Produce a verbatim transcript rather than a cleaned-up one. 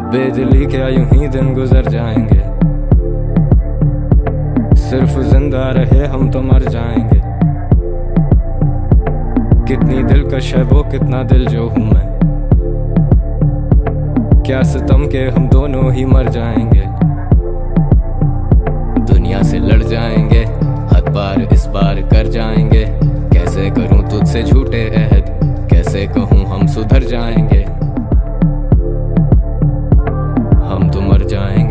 बेदिली क्या यूं ही दिन गुजर जाएंगे, सिर्फ जिंदा रहे हम तो मर जाएंगे। कितनी दिलकश है वो कितना दिल जो हूं मैं, क्या सितम के हम दोनों ही मर जाएंगे। दुनिया से लड़ जाएंगे, हद पार इस पार कर जाएंगे। कैसे करूं तुझसे झूठे अहद, कैसे कहूं हम सुधर जाएंगे। हम तो मर जाएंगे।